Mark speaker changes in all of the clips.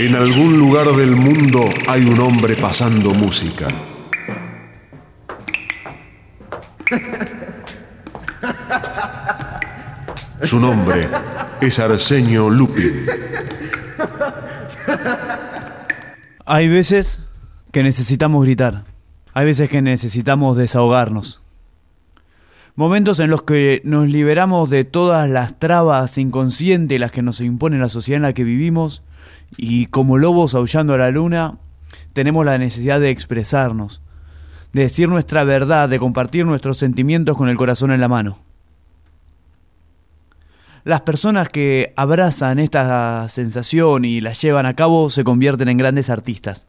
Speaker 1: En algún lugar del mundo hay un hombre pasando música. Su nombre es Arsenio Lupin.
Speaker 2: Hay veces que necesitamos gritar. Hay veces que necesitamos desahogarnos. Momentos en los que nos liberamos de todas las trabas inconscientes las que nos impone la sociedad en la que vivimos y como lobos aullando a la luna tenemos la necesidad de expresarnos, de decir nuestra verdad, de compartir nuestros sentimientos con el corazón en la mano. Las personas que abrazan esta sensación y la llevan a cabo se convierten en grandes artistas.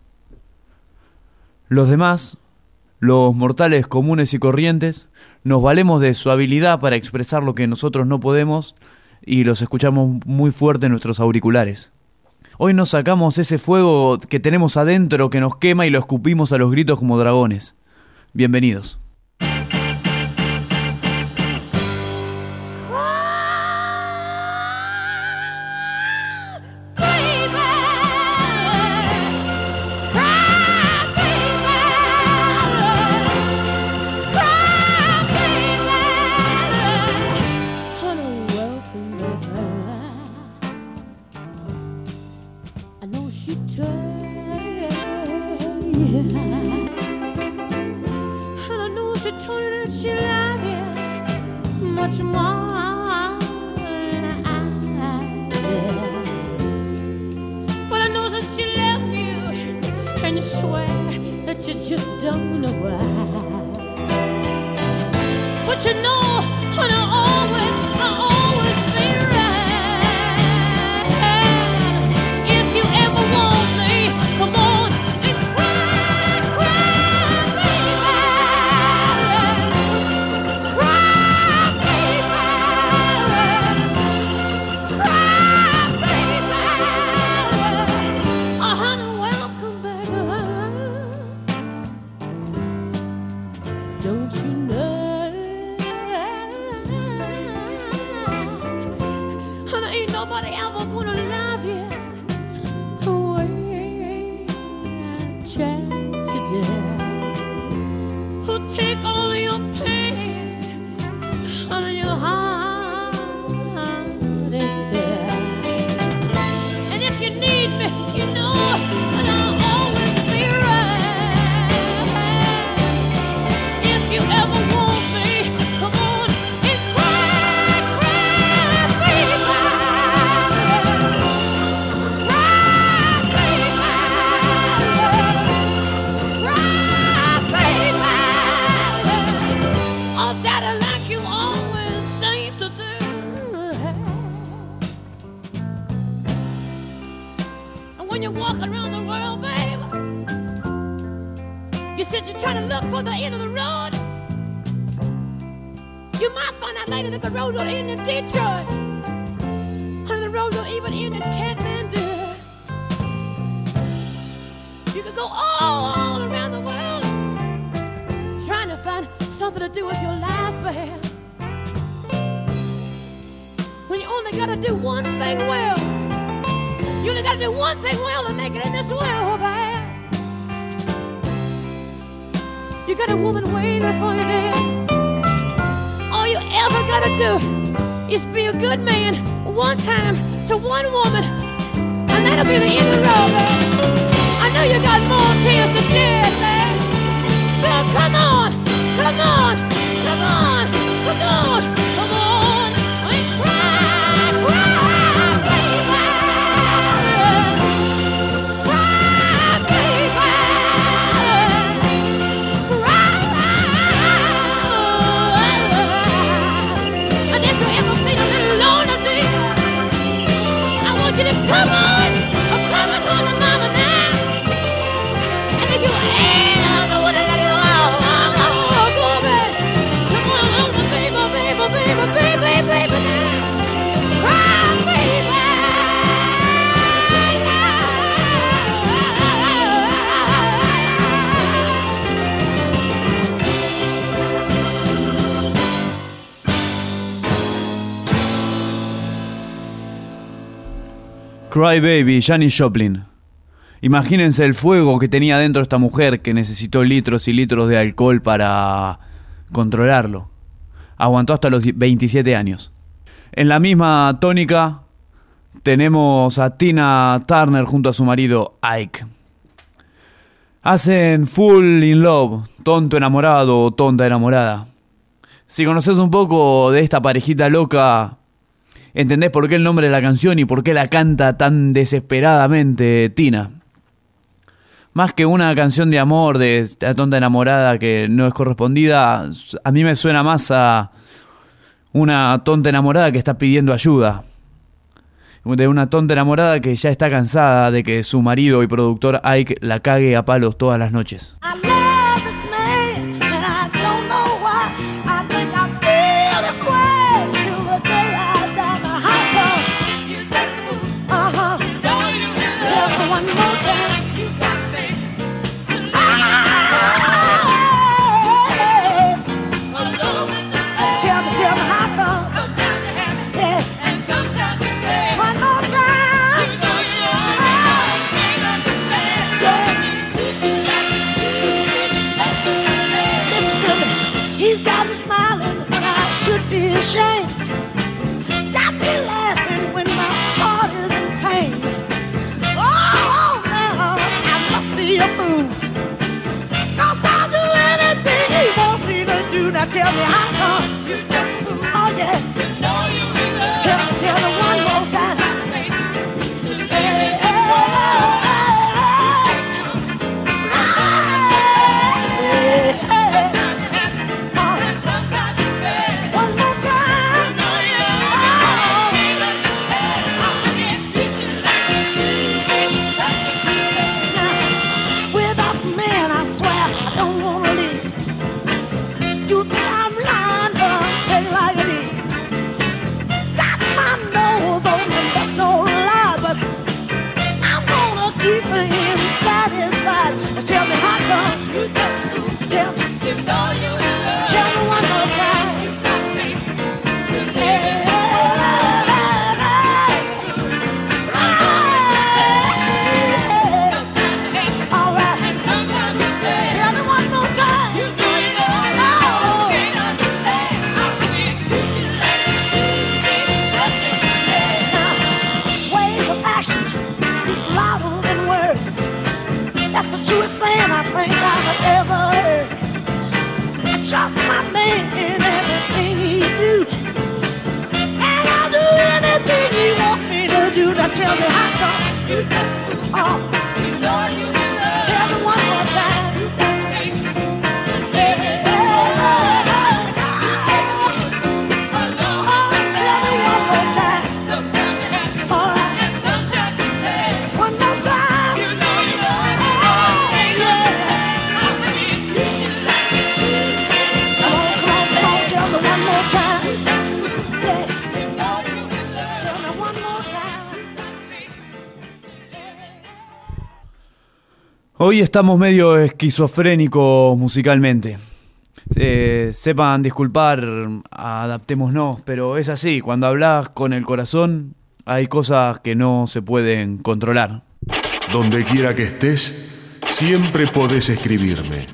Speaker 2: Los demás, los mortales comunes y corrientes, nos valemos de su habilidad para expresar lo que nosotros no podemos y los escuchamos muy fuerte en nuestros auriculares. Hoy nos sacamos ese fuego que tenemos adentro que nos quema y lo escupimos a los gritos como dragones. Bienvenidos.
Speaker 3: Baby,
Speaker 2: Cry Baby, Janis Joplin. Imagínense el fuego que tenía dentro esta mujer que necesitó litros y litros de alcohol para controlarlo. Aguantó hasta los 27 años. En la misma tónica tenemos a Tina Turner junto a su marido Ike. Hacen Full in Love, tonto enamorado o tonta enamorada. Si conoces un poco de esta parejita loca, entendés por qué el nombre de la canción y por qué la canta tan desesperadamente Tina. Más que una canción de amor de la tonta enamorada que no es correspondida, a mí me suena más a una tonta enamorada que está pidiendo ayuda. De una tonta enamorada que ya está cansada de que su marido y productor Ike la cague a palos todas las noches.
Speaker 3: Shame. Got me laughing when my heart is in pain. Oh, now I must be a fool, 'cause I'll do anything he wants me to do. Now tell me how come you just fool. Oh yeah, you know you will love. Tell me one more time.
Speaker 2: Hoy estamos medio esquizofrénicos musicalmente. Sepan disculpar, adaptémonos, pero es así. Cuando hablas con el corazón, hay cosas que no se pueden controlar.
Speaker 1: Donde quiera que estés, siempre podés escribirme.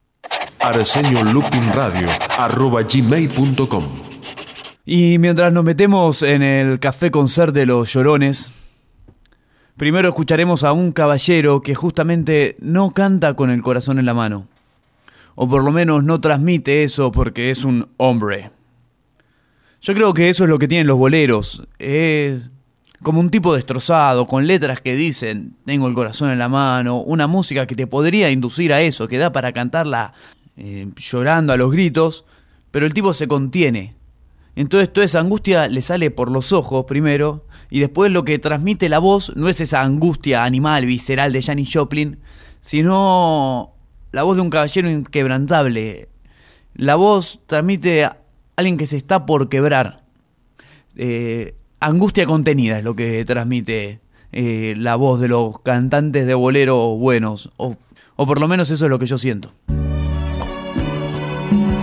Speaker 1: arsenio.loopingradio@gmail.com.
Speaker 2: Y mientras nos metemos en el café concert de los llorones, primero escucharemos a un caballero que justamente no canta con el corazón en la mano. O por lo menos no transmite eso porque es un hombre. Yo creo que eso es lo que tienen los boleros. Es como un tipo destrozado, con letras que dicen, tengo el corazón en la mano. Una música que te podría inducir a eso, que da para cantarla llorando a los gritos. Pero el tipo se contiene. Entonces toda esa angustia le sale por los ojos primero, y después lo que transmite la voz no es esa angustia animal, visceral de Janis Joplin, sino la voz de un caballero inquebrantable. La voz transmite a alguien que se está por quebrar. Angustia contenida es lo que transmite la voz de los cantantes de bolero buenos, o por lo menos eso es lo que yo siento.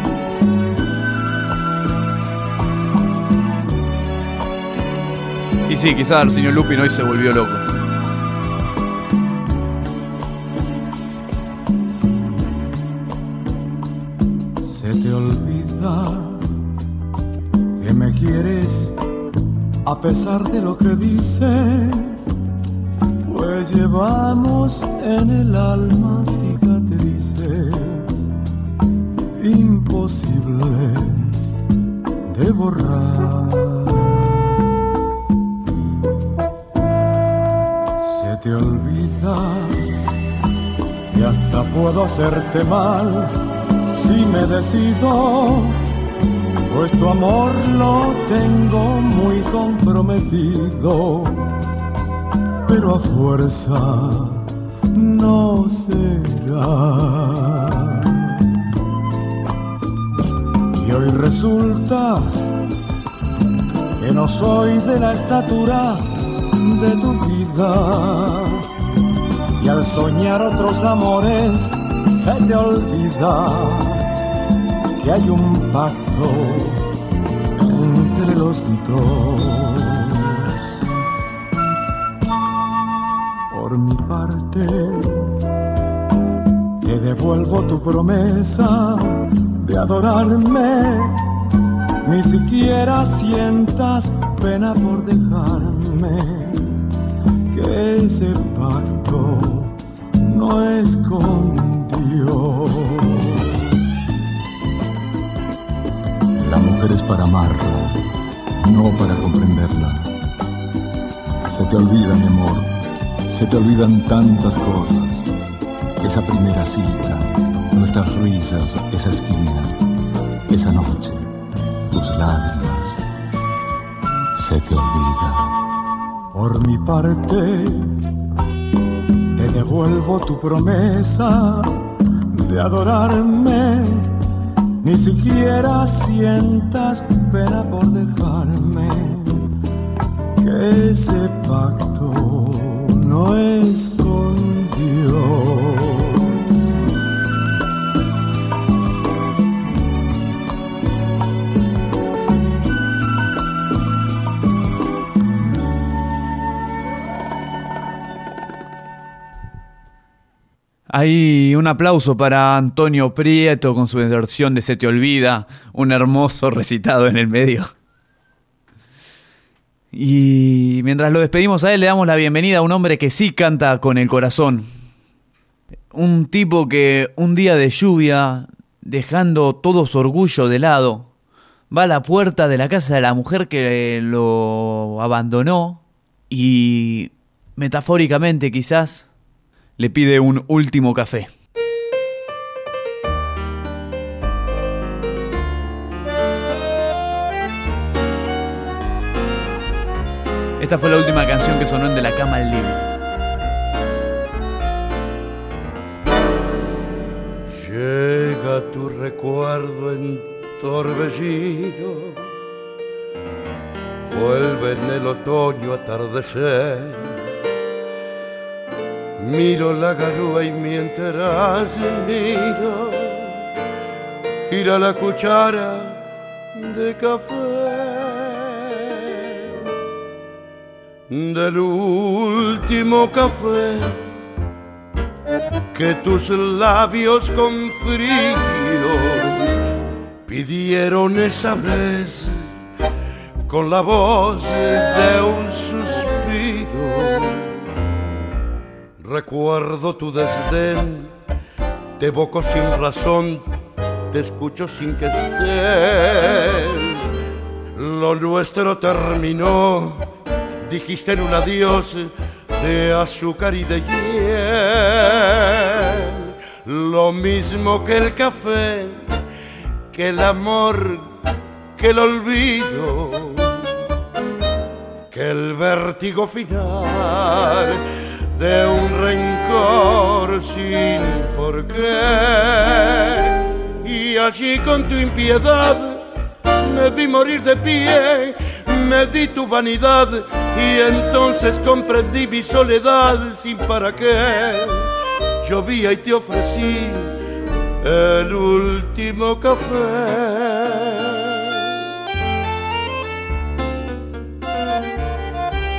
Speaker 2: Y sí, quizás el señor Lupin hoy se volvió loco.
Speaker 4: Se te olvida que me quieres a pesar de lo que dices, pues llevamos en el alma cicatrices imposibles de borrar. Se te olvida que hasta puedo hacerte mal si me decido, pues tu amor lo tengo muy comprometido, pero a fuerza no será. Y hoy resulta que no soy de la estatura de tu vida, y al soñar otros amores se te olvida que hay un pacto entre los dos. Por mi parte, te devuelvo tu promesa de adorarme, ni siquiera sientas pena por dejarme, que ese pacto no es con Dios. La mujer es para amarla, no para comprenderla. Se te olvida, mi amor, se te olvidan tantas cosas. Esa primera cita, nuestras risas, esa esquina, esa noche, tus lágrimas. Se te olvida. Por mi parte, te devuelvo tu promesa de adorarme, ni siquiera sientas pena por dejarme, que ese pacto no es con Dios.
Speaker 2: Hay un aplauso para Antonio Prieto con su versión de Se te olvida, un hermoso recitado en el medio. Y mientras lo despedimos a él, le damos la bienvenida a un hombre que sí canta con el corazón. Un tipo que un día de lluvia, dejando todo su orgullo de lado, va a la puerta de la casa de la mujer que lo abandonó y, metafóricamente quizás, le pide un último café. Esta fue la última canción que sonó en De la Cama al Living.
Speaker 5: Llega tu recuerdo en torbellino, vuelve en el otoño atardecer. Miro la garúa y mientras miro, gira la cuchara de café. Del último café que tus labios con frío pidieron esa vez, con la voz de un suspiro. Recuerdo tu desdén, te evoco sin razón, te escucho sin que estés. Lo nuestro terminó, dijiste en un adiós de azúcar y de hiel. Lo mismo que el café, que el amor, que el olvido, que el vértigo final de un rencor sin por qué. Y allí con tu impiedad me vi morir de pie, me di tu vanidad y entonces comprendí mi soledad sin para qué. Llovía y te ofrecí el último café.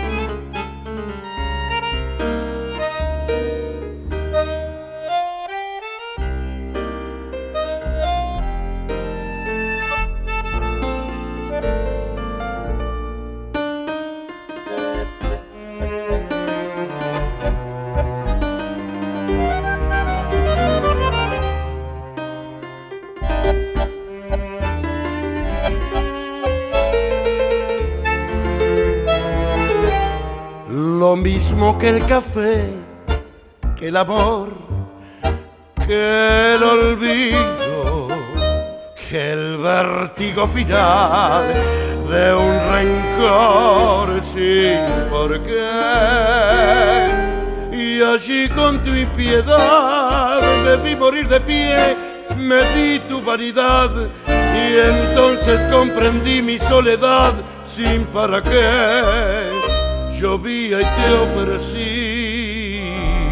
Speaker 5: lo mismo que el café, que el amor, que el olvido, que el vértigo final de un rencor sin por qué. Y allí con tu impiedad me vi morir de pie, me di tu vanidad y entonces comprendí mi soledad sin para qué. Llovía y te ofrecí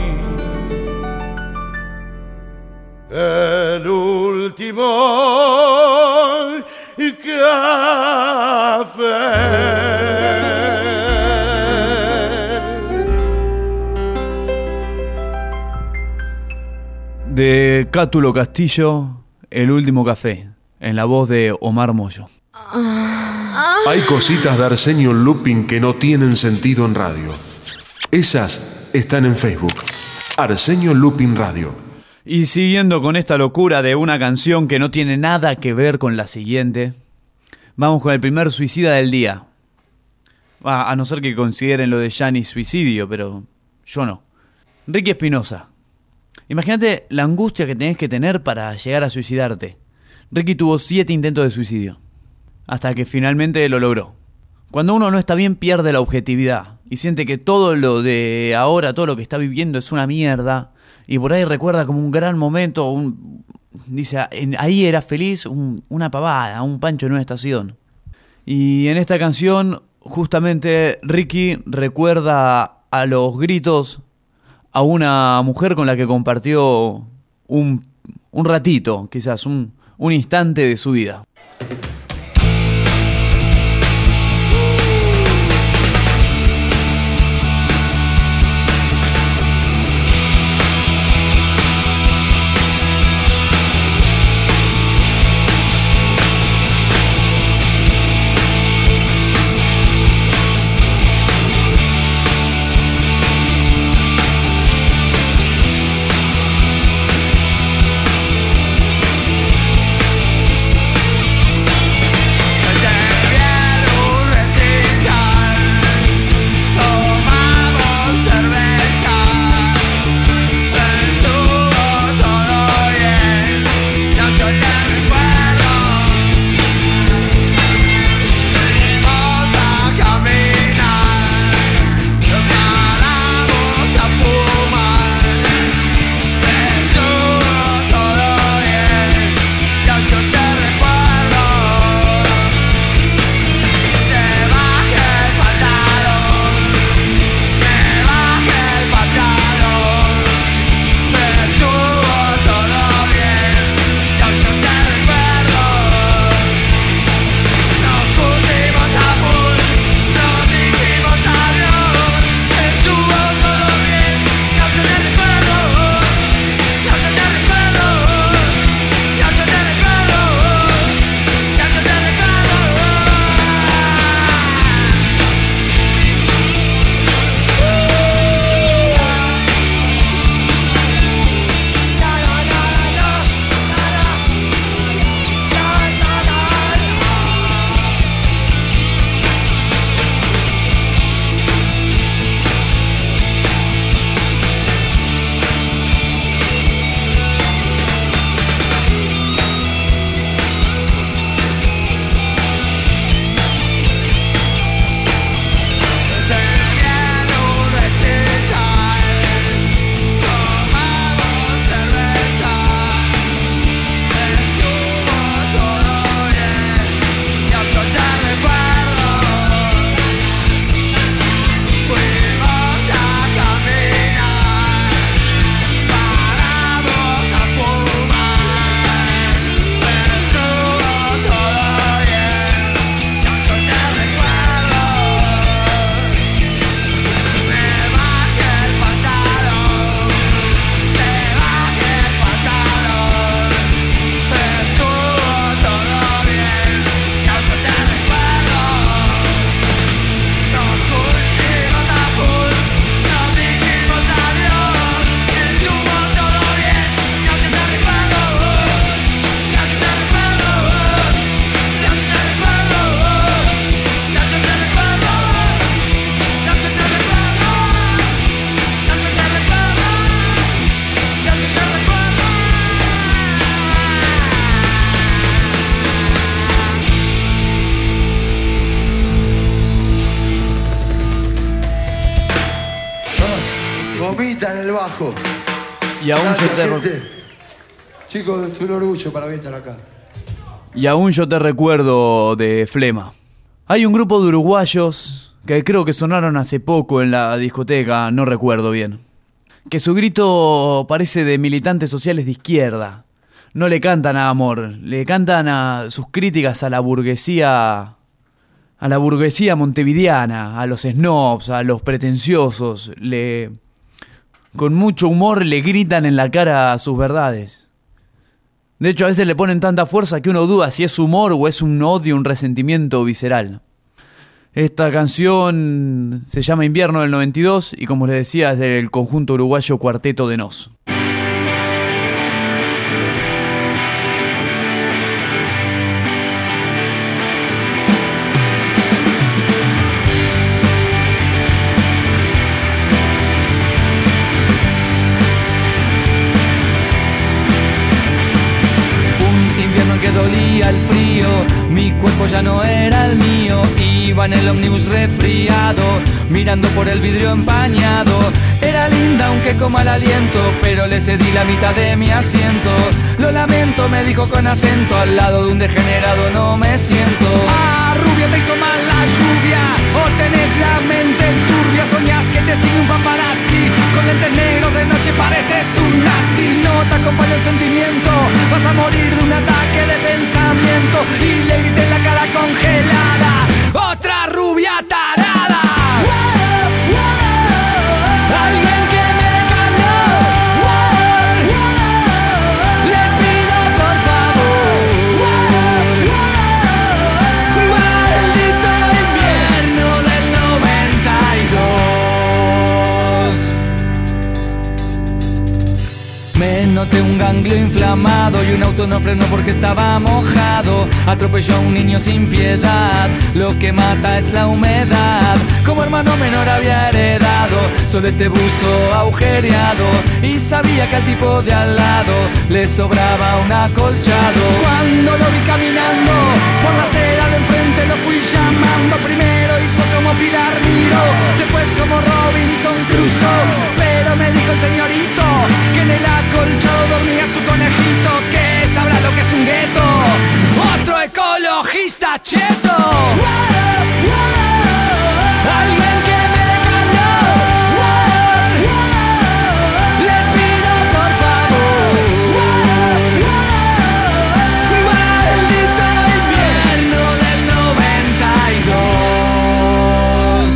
Speaker 5: el último café.
Speaker 2: De Cátulo Castillo, El último café, en la voz de Omar Mollo.
Speaker 1: Hay cositas de Arsenio Lupin que no tienen sentido en radio. Esas están en Facebook. Arsenio Lupin Radio.
Speaker 2: Y siguiendo con esta locura de una canción que no tiene nada que ver con la siguiente, vamos con el primer suicida del día. A no ser que consideren lo de Janis suicidio, pero yo no. Ricky Espinosa. Imagínate la angustia que tenés que tener para llegar a suicidarte. Ricky tuvo 7 intentos de suicidio, hasta que finalmente lo logró. Cuando uno no está bien, pierde la objetividad y siente que todo lo de ahora, todo lo que está viviendo es una mierda, y por ahí recuerda como un gran momento, dice, ahí era feliz, una pavada, un pancho en una estación. Y en esta canción, justamente, Ricky recuerda a los gritos a una mujer con la que compartió un ratito, quizás un instante de su vida.
Speaker 6: Gomita en el bajo.
Speaker 2: Y aún
Speaker 6: Gracias,
Speaker 2: yo te
Speaker 6: gente. Chicos, es un orgullo para mí estar acá.
Speaker 2: Y aún yo te recuerdo de Flema. Hay un grupo de uruguayos que creo que sonaron hace poco en la discoteca, no recuerdo bien. Que su grito parece de militantes sociales de izquierda. No le cantan a amor, le cantan a sus críticas a la burguesía montevideana, a los snobs, a los pretenciosos. Con mucho humor le gritan en la cara sus verdades. De hecho, a veces le ponen tanta fuerza que uno duda si es humor o es un odio, un resentimiento visceral. Esta canción se llama Invierno del 92 y, como les decía, es del conjunto uruguayo Cuarteto de Nos.
Speaker 7: Dolía el frío, mi cuerpo ya no era el mío. Iba en el ómnibus resfriado, mirando por el vidrio empañado. Era linda aunque con mal aliento, pero le cedí la mitad de mi asiento. Lo lamento, me dijo con acento, al lado de un degenerado no me siento. Ah, rubia, te hizo mal la lluvia, o tenés la mente turbia. Soñás que te sigue un paparazzi, con lentes negros de noche pareces un nazi. No te acompaña el sentimiento, vas a morir de un ataque de pensamiento. Y le grité en la cara congelada, otra rubia tarada. Alguien que me caló. Le pido por favor. Maldito invierno del 92. Me noté un ganglio inflamado y un auto no frenó porque estaba mojado. Atropelló a un niño sin piedad, lo que mata es la humedad. Como hermano menor había heredado solo este buzo agujereado, y sabía que al tipo de al lado le sobraba un acolchado. Cuando lo vi caminando por la acera de enfrente lo fui llamando. Primero hizo como Pilar Miró, después como Robinson Crusoe. Pero me dijo el señorito que en el acolchado dormía su conejito, que sabrá lo que es un gueto. Otro ecologista cheto. Alguien que me caló. Les pido por favor. Maldito invierno del 92.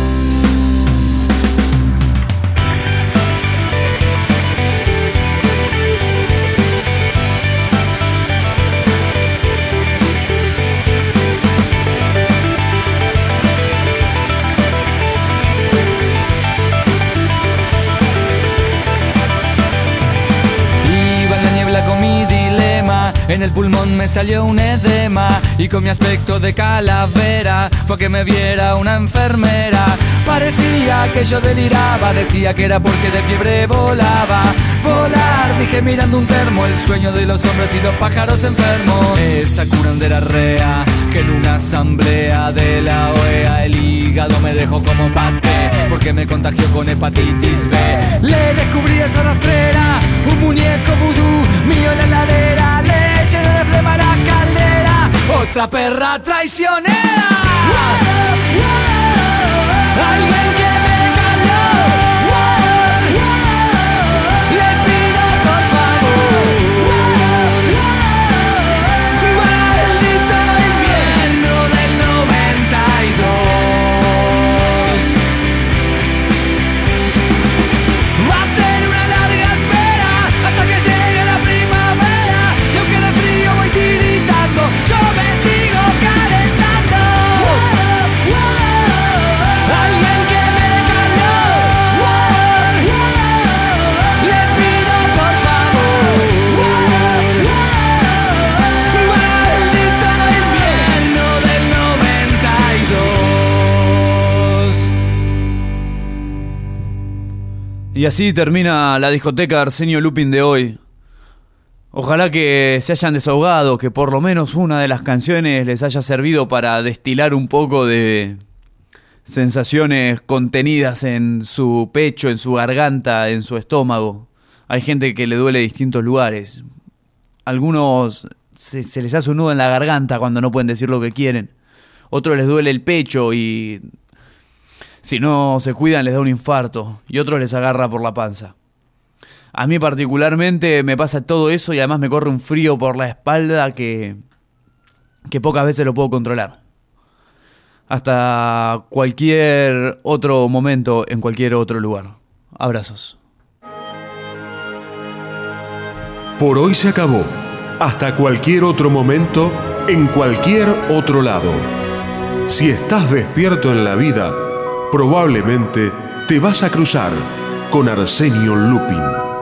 Speaker 7: Con mi dilema, en el pulmón me salió un edema, y con mi aspecto de calavera fue que me viera una enfermera. Parecía que yo deliraba, decía que era porque de fiebre volaba. Volar, dije mirando un termo, el sueño de los hombres y los pájaros enfermos. Esa curandera rea que en una asamblea de la OEA el hígado me dejó como paté, porque me contagió con hepatitis B. Le descubrí esa rastrera, un muñeco vudú mío en la heladera, le llené de flema la caldera. Otra perra traicionera. Alguien que me caló. Le pido por favor. Maldito invierno del 92. Va a ser una larga espera hasta que llegue la primavera, y aunque de frío voy tiritando, yo me sigo calentando. Alguien que me caló. Le pido por favor. Maldito invierno del 92.
Speaker 2: Y así termina la discoteca Arsenio Lupin de hoy. Ojalá que se hayan desahogado, que por lo menos una de las canciones les haya servido para destilar un poco de sensaciones contenidas en su pecho, en su garganta, en su estómago. Hay gente que le duele distintos lugares. Algunos se les hace un nudo en la garganta cuando no pueden decir lo que quieren. Otros les duele el pecho y si no se cuidan les da un infarto. Y otros les agarra por la panza. A mí particularmente me pasa todo eso y además me corre un frío por la espalda que pocas veces lo puedo controlar. Hasta cualquier otro momento en cualquier otro lugar. Abrazos.
Speaker 1: Por hoy se acabó. Hasta cualquier otro momento, en cualquier otro lado. Si estás despierto en la vida, probablemente te vas a cruzar con Arsenio Lupin.